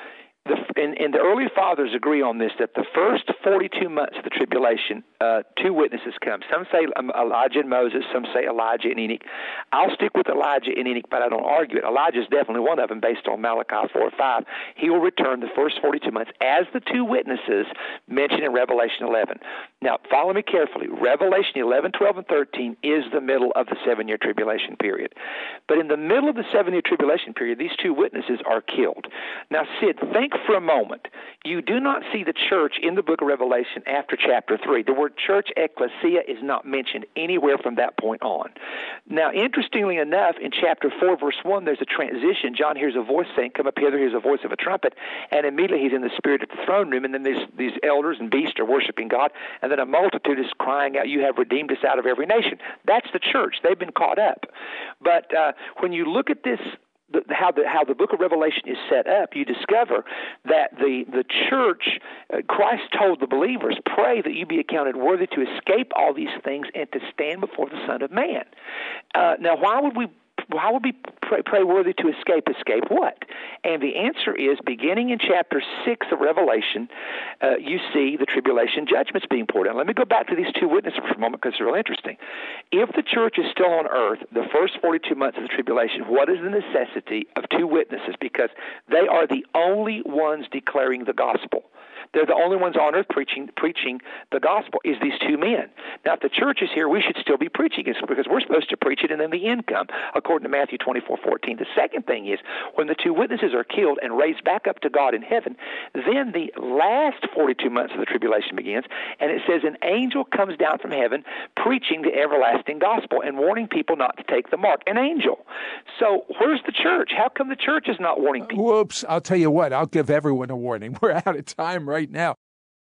The, and, and the early fathers agree on this, that the first forty-two months of the tribulation, uh, two witnesses come. Some say um, Elijah and Moses, some say Elijah and Enoch. I'll stick with Elijah and Enoch, but I don't argue it. Elijah is definitely one of them based on Malachi four or five. He will return the first forty-two months as the two witnesses mentioned in Revelation eleven. Now, follow me carefully. Revelation eleven, twelve, and thirteen is the middle of the seven-year tribulation period. But in the middle of the seven-year tribulation period, these two witnesses are killed. Now, Sid, think for a moment. You do not see the church in the book of Revelation after chapter three. The word church, ecclesia, is not mentioned anywhere from that point on. Now, interestingly enough, in chapter four, verse one, there's a transition. John hears a voice saying, "Come up hither," hears a voice of a trumpet, and immediately he's in the spirit at the throne room, and then these, these elders and beasts are worshiping God, and then a multitude is crying out, "You have redeemed us out of every nation." That's the church. They've been caught up. But uh, when you look at this, The, how the how the book of Revelation is set up, you discover that the the church, uh, Christ told the believers, "Pray that you be accounted worthy to escape all these things and to stand before the Son of Man." Uh, now, why would we? Why would we pray, pray worthy to escape? Escape what? And the answer is, beginning in chapter six of Revelation, uh, you see the tribulation judgments being poured out. Let me go back to these two witnesses for a moment because it's real interesting. If the church is still on earth, the first forty-two months of the tribulation, what is the necessity of two witnesses? Because they are the only ones declaring the gospel. They're the only ones on earth preaching preaching the gospel, is these two men. Now, if the church is here, we should still be preaching it because we're supposed to preach it, and then the end come, according to Matthew twenty-four fourteen. The second thing is, when the two witnesses are killed and raised back up to God in heaven, then the last forty-two months of the tribulation begins, and it says an angel comes down from heaven preaching the everlasting gospel and warning people not to take the mark. An angel. So where's the church? How come the church is not warning people? Whoops, I'll tell you what, I'll give everyone a warning. We're out of time right now.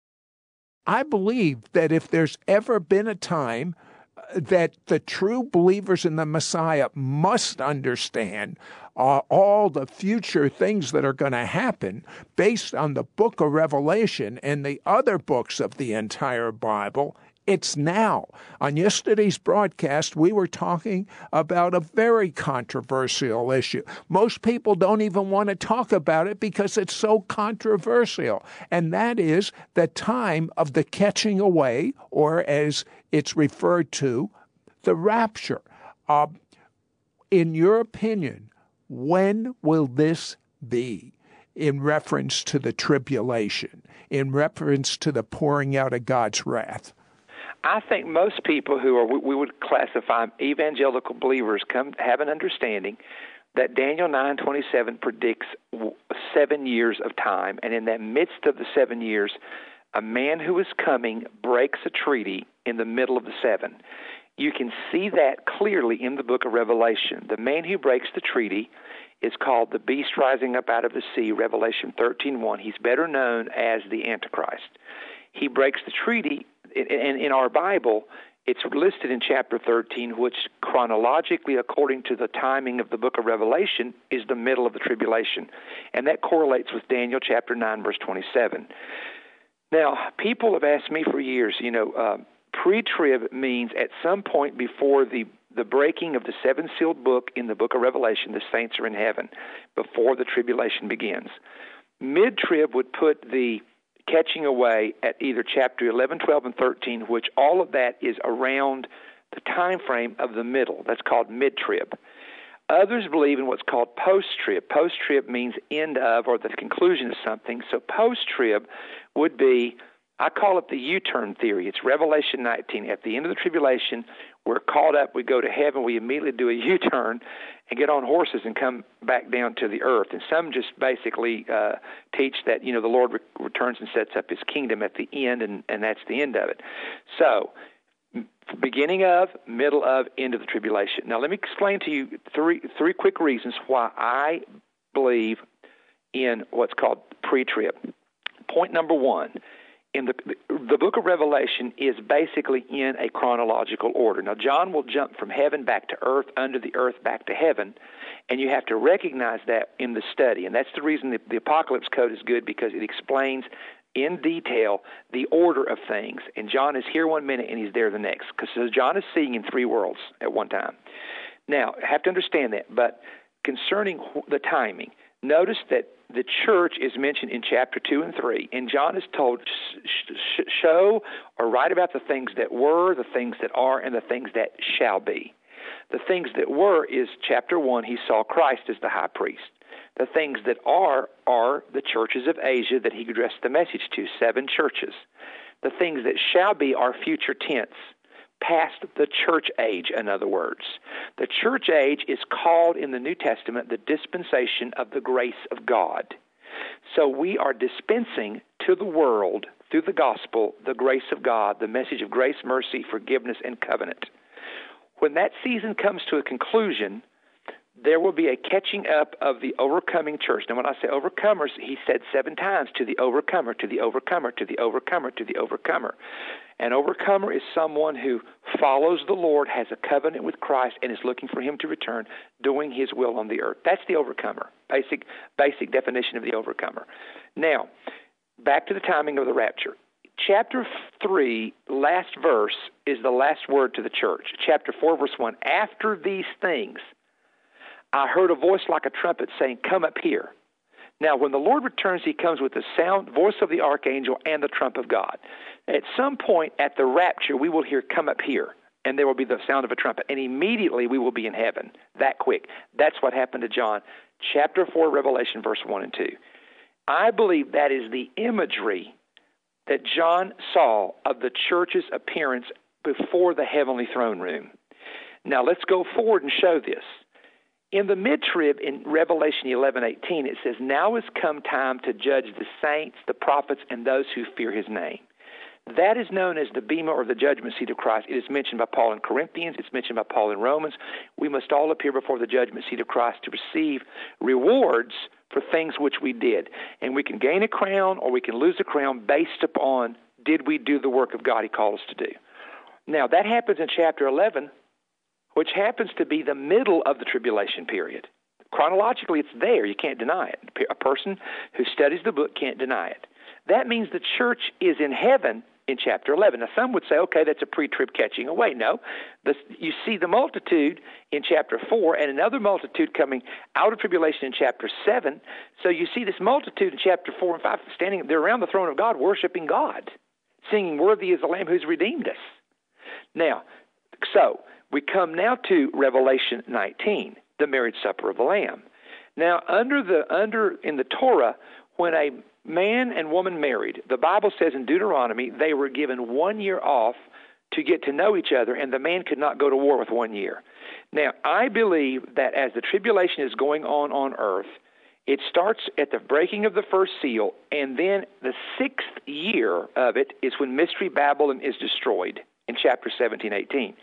I believe that if there's ever been a time that the true believers in the Messiah must understand uh, all the future things that are going to happen based on the book of Revelation and the other books of the entire Bible, it's now. On yesterday's broadcast, we were talking about a very controversial issue. Most people don't even want to talk about it because it's so controversial, and that is the time of the catching away, or as it's referred to, the rapture. Uh, in your opinion, when will this be in reference to the tribulation, in reference to the pouring out of God's wrath? I think most people who are, we would classify evangelical believers, come have an understanding that Daniel nine twenty-seven predicts seven years of time, and in that midst of the seven years, a man who is coming breaks a treaty in the middle of the seven. You can see that clearly in the book of Revelation. The man who breaks the treaty is called the beast rising up out of the sea, Revelation thirteen one. He's better known as the Antichrist. He breaks the treaty. And in our Bible, it's listed in chapter thirteen, which chronologically, according to the timing of the book of Revelation, is the middle of the tribulation. And that correlates with Daniel chapter nine, verse twenty-seven. Now, people have asked me for years, you know, uh, pre-trib means at some point before the, the breaking of the seven-sealed book in the book of Revelation, the saints are in heaven, before the tribulation begins. Mid-trib would put the catching away at either chapter eleven, twelve, and thirteen, which all of that is around the time frame of the middle. That's called mid-trib. Others believe in what's called post-trib. Post-trib means end of or the conclusion of something. So post-trib would be, I call it the U-turn theory. It's Revelation nineteen. At the end of the tribulation, we're caught up, we go to heaven, we immediately do a U-turn and get on horses and come back down to the earth. And some just basically uh, teach that, you know, the Lord re- returns and sets up his kingdom at the end, and, and that's the end of it. So, beginning of, middle of, end of the tribulation. Now, let me explain to you three three quick reasons why I believe in what's called pre-trib. Point number one. In the, the book of Revelation is basically in a chronological order. Now, John will jump from heaven back to earth, under the earth back to heaven, and you have to recognize that in the study. And that's the reason the, the Apocalypse Code is good, because it explains in detail the order of things. And John is here one minute and he's there the next, because so John is seeing in three worlds at one time. Now, I have to understand that, but concerning the timing, notice that the church is mentioned in chapter two and three, and John is told, sh- sh- show or write about the things that were, the things that are, and the things that shall be. The things that were is chapter one, he saw Christ as the high priest. The things that are are the churches of Asia that he addressed the message to, seven churches. The things that shall be are future tense, past the church age, in other words. The church age is called in the New Testament the dispensation of the grace of God. So we are dispensing to the world, through the gospel, the grace of God, the message of grace, mercy, forgiveness, and covenant. When that season comes to a conclusion, there will be a catching up of the overcoming church. Now, when I say overcomers, he said seven times, to the overcomer, to the overcomer, to the overcomer, to the overcomer. An overcomer is someone who follows the Lord, has a covenant with Christ, and is looking for him to return, doing his will on the earth. That's the overcomer, basic basic definition of the overcomer. Now, back to the timing of the rapture. Chapter three, last verse, is the last word to the church. Chapter four, verse one, after these things, I heard a voice like a trumpet saying, come up here. Now, when the Lord returns, he comes with the sound, voice of the archangel and the trump of God. At some point at the rapture, we will hear, come up here, and there will be the sound of a trumpet. And immediately we will be in heaven, that quick. That's what happened to John. Chapter four, Revelation, verse one and two. I believe that is the imagery that John saw of the church's appearance before the heavenly throne room. Now, let's go forward and show this. In the mid-trib, in Revelation eleven eighteen, it says, now is come time to judge the saints, the prophets, and those who fear his name. That is known as the bema or the judgment seat of Christ. It is mentioned by Paul in Corinthians. It's mentioned by Paul in Romans. We must all appear before the judgment seat of Christ to receive rewards for things which we did. And we can gain a crown or we can lose a crown based upon, did we do the work of God he called us to do. Now, that happens in chapter eleven, which happens to be the middle of the tribulation period. Chronologically, it's there. You can't deny it. A person who studies the book can't deny it. That means the church is in heaven in chapter eleven. Now, some would say, okay, that's a pre-trib catching away. No, this, you see the multitude in chapter four and another multitude coming out of tribulation in chapter seven. So you see this multitude in chapter four and five standing, they're around the throne of God, worshiping God, singing, worthy is the Lamb who's redeemed us. Now, so we come now to Revelation nineteen, the marriage supper of the Lamb. Now, under the under in the Torah, when a man and woman married, the Bible says in Deuteronomy they were given one year off to get to know each other, and the man could not go to war with one year. Now, I believe that as the tribulation is going on on earth, it starts at the breaking of the first seal, and then the sixth year of it is when Mystery Babylon is destroyed in chapter seventeen, eighteen.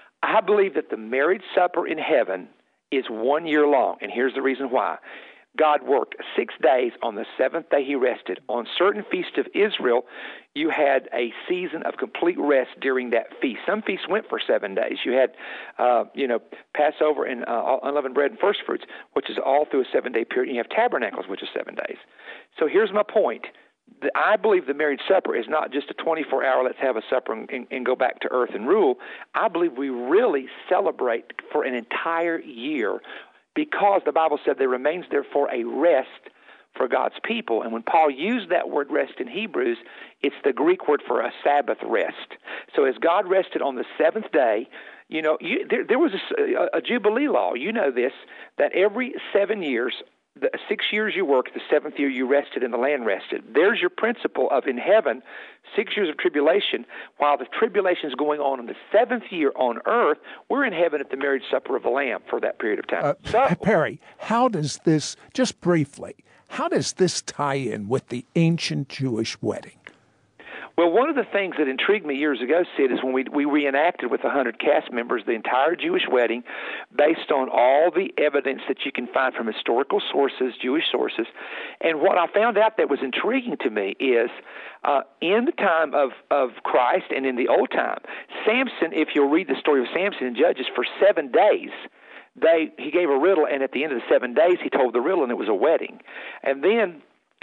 I believe that the marriage supper in heaven is one year long, and here's the reason why. God worked six days. On the seventh day he rested. On certain feasts of Israel, you had a season of complete rest during that feast. Some feasts went for seven days. You had, uh, you know, Passover and uh, unleavened bread and first fruits, which is all through a seven-day period. And you have tabernacles, which is seven days. So here's my point. I believe the marriage supper is not just a twenty-four hour, let's have a supper and, and, and go back to earth and rule. I believe we really celebrate for an entire year because the Bible said there remains therefore a rest for God's people. And when Paul used that word rest in Hebrews, it's the Greek word for a Sabbath rest. So as God rested on the seventh day, you know, you, there, there was a, a Jubilee law. You know this, that every seven years, the six years you worked, the seventh year you rested and the land rested. There's your principle of in heaven, six years of tribulation. While the tribulation is going on in the seventh year on earth, we're in heaven at the marriage supper of the Lamb for that period of time. Uh, so, Perry, how does this, just briefly, how does this tie in with the ancient Jewish wedding? Well, one of the things that intrigued me years ago, Sid, is when we we reenacted with one hundred cast members the entire Jewish wedding based on all the evidence that you can find from historical sources, Jewish sources. And what I found out that was intriguing to me is uh, in the time of, of Christ and in the old time, Samson, if you'll read the story of Samson in Judges, for seven days, They he gave a riddle, and at the end of the seven days, he told the riddle, and it was a wedding. And then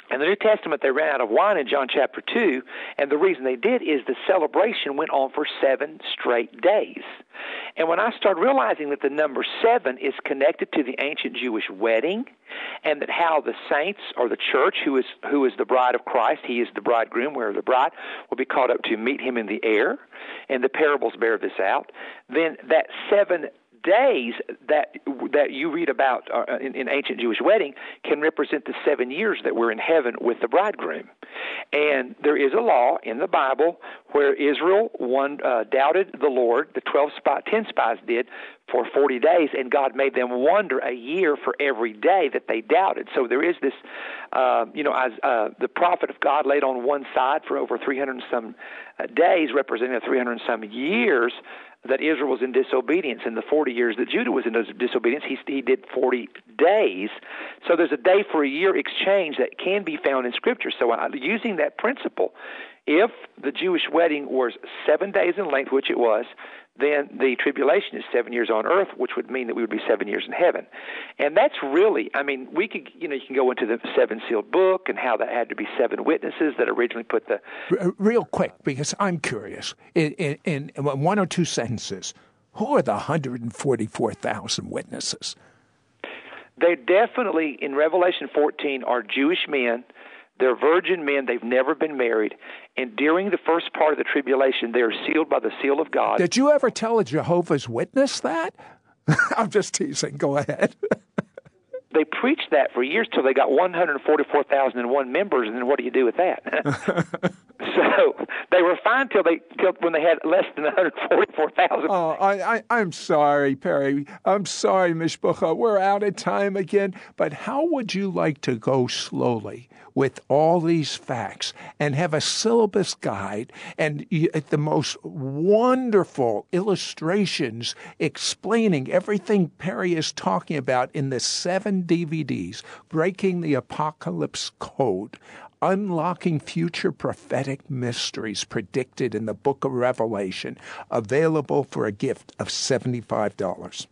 In the New Testament, they ran out of wine in John chapter two, and the reason they did is the celebration went on for seven straight days. And when I started realizing that the number seven is connected to the ancient Jewish wedding, and that how the saints, or the church, who is who is the bride of Christ, he is the bridegroom, where the bride will be caught up to meet him in the air, and the parables bear this out, then that seven days that that you read about uh, in, in ancient Jewish wedding can represent the seven years that we're in heaven with the bridegroom. And there is a law in the Bible where Israel one uh, doubted the Lord. The twelve spy, ten spies did for forty days, and God made them wander a year for every day that they doubted. So there is this, uh, you know, as uh, the prophet of God laid on one side for over three hundred and some uh, days, representing three hundred and some years that Israel was in disobedience. In the forty years that Judah was in disobedience, he, he did forty days. So there's a day for a year exchange that can be found in Scripture. So uh, using that principle, if the Jewish wedding was seven days in length, which it was, then the tribulation is seven years on earth, which would mean that we would be seven years in heaven. And that's really, I mean, we could, you know, you can go into the seven sealed book and how that had to be seven witnesses that originally put the... Real quick, because I'm curious, in, in, in one or two sentences, who are the one hundred forty-four thousand witnesses? They definitely, in Revelation fourteen, are Jewish men. They're virgin men. They've never been married. And during the first part of the tribulation, they are sealed by the seal of God. Did you ever tell a Jehovah's Witness that? I'm just teasing. Go ahead. They preached that for years till they got one hundred forty-four thousand one members, and then what do you do with that? So they were fine till they till when they had less than one hundred forty-four thousand. Oh, I, I, I'm sorry, Perry. I'm sorry, Mishpucha. We're out of time again. But how would you like to go slowly with all these facts and have a syllabus guide and the most wonderful illustrations explaining everything Perry is talking about in the seven D V Ds, Breaking the Apocalypse Code, Unlocking Future Prophetic Mysteries Predicted in the Book of Revelation, available for a gift of seventy-five dollars.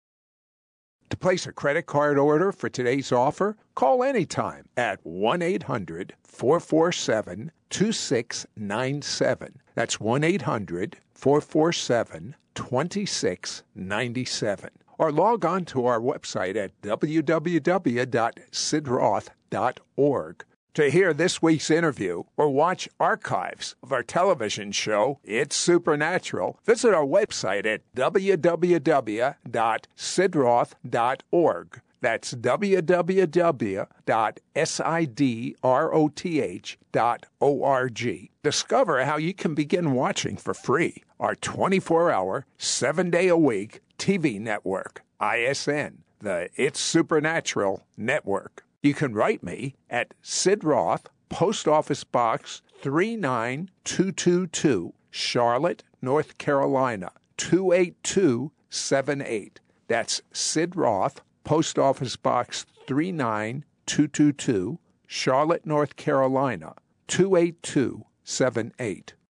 To place a credit card order for today's offer, call anytime at one eight hundred four four seven two six nine seven. That's one eight hundred four four seven two six nine seven. Or log on to our website at w w w dot sid roth dot org. To hear this week's interview or watch archives of our television show, It's Supernatural, visit our website at w w w dot sid roth dot org. That's w w w dot sid roth dot org. Discover how you can begin watching for free our twenty-four hour, seven day a week T V network, I S N, the It's Supernatural Network. You can write me at Sid Roth, Post Office Box three nine two two two, Charlotte, North Carolina, two eight two seven eight. That's Sid Roth, Post Office Box three nine two two two, Charlotte, North Carolina, two eight two seven eight.